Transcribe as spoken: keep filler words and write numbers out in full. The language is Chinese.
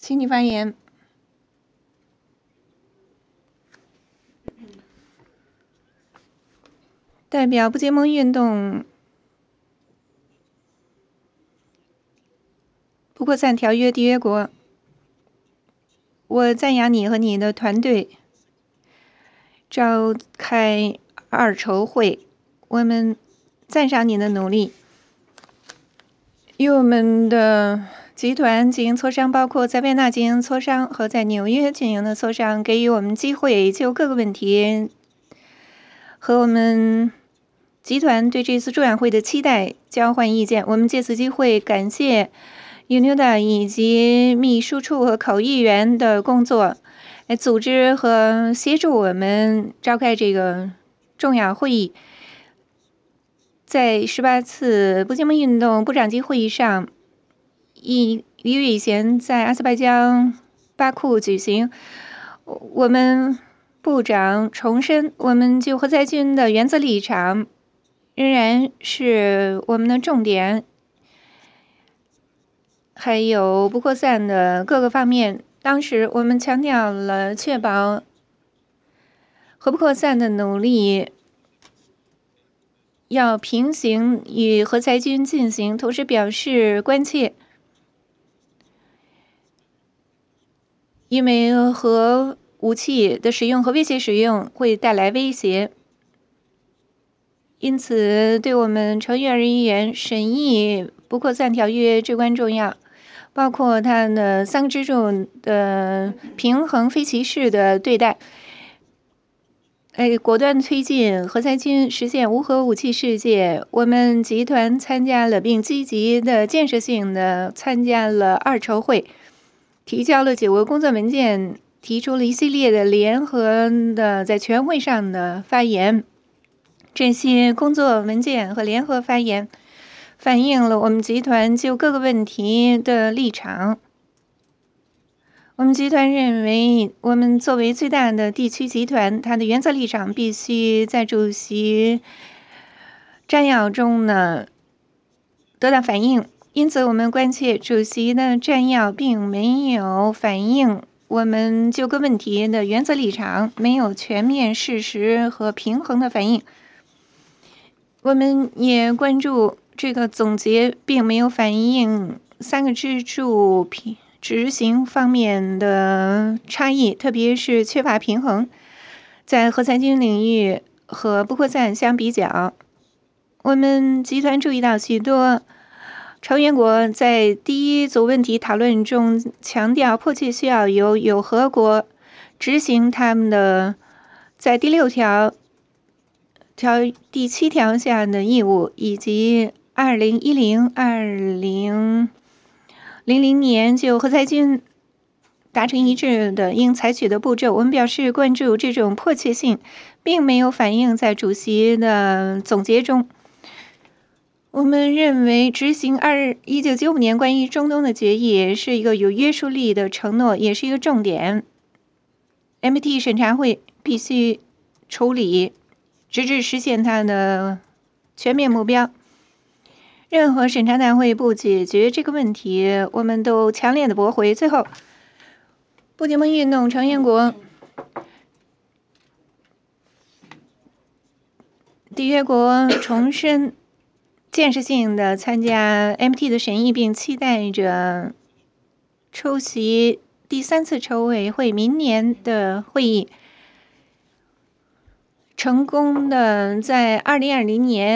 请你发言。代表不结盟运动不扩散条约缔约国，我赞扬你和你的团队召开二筹会，我们赞赏你的努力，与我们的集团进行磋商，包括在维也纳进行磋商和在纽约进行的磋商，给予我们机会就各个问题和我们集团对这次助养会的期待交换意见。我们借此机会感谢 U N O D A 以及秘书处和口译员的工作，来组织和协助我们召开这个重要会议。在十八次不结盟运动部长级会议上，一一月以前在阿塞拜疆巴库举行，我们部长重申，我们就核裁军的原则立场仍然是我们的重点，还有不扩散的各个方面。当时我们强调了确保核不扩散的努力要平行与核裁军进行，同时表示关切，因为核武器的使用和威胁使用会带来威胁，因此对我们成员人员审议不扩散条约至关重要，包括它的三个支柱的平衡非歧视的对待，哎，果断推进核裁军实现无核武器世界。我们集团参加了并积极的建设性的参加了二筹会，提交了九个工作文件，提出了一系列的联合的在全会上的发言。这些工作文件和联合发言反映了我们集团就各个问题的立场。我们集团认为，我们作为最大的地区集团，它的原则立场必须在主席摘要中呢得到反映。因此，我们关切主席的摘要并没有反映我们就各问题的原则立场，没有全面、事实和平衡的反映。我们也关注这个总结并没有反映三个支柱平执行方面的差异，特别是缺乏平衡。在核裁军领域和不扩散相比较，我们集团注意到许多成员国在第一组问题讨论中强调迫切需要由有核国执行他们的在第六条条第七条下的义务，以及二零一零二零零零年就核裁军达成一致的应采取的步骤。我们表示关注这种迫切性，并没有反映在主席的总结中。我们认为执行二一九九五年关于中东的决议是一个有约束力的承诺，也是一个重点。M T 审查会必须处理，直至实现它的全面目标。任何审查大会不解决这个问题，我们都强烈的驳回。最后，不结盟运动成员国缔约国重申建设性的参加 M T 的审议，并期待着出席第三次筹委会明年的会议，成功的在二零二零年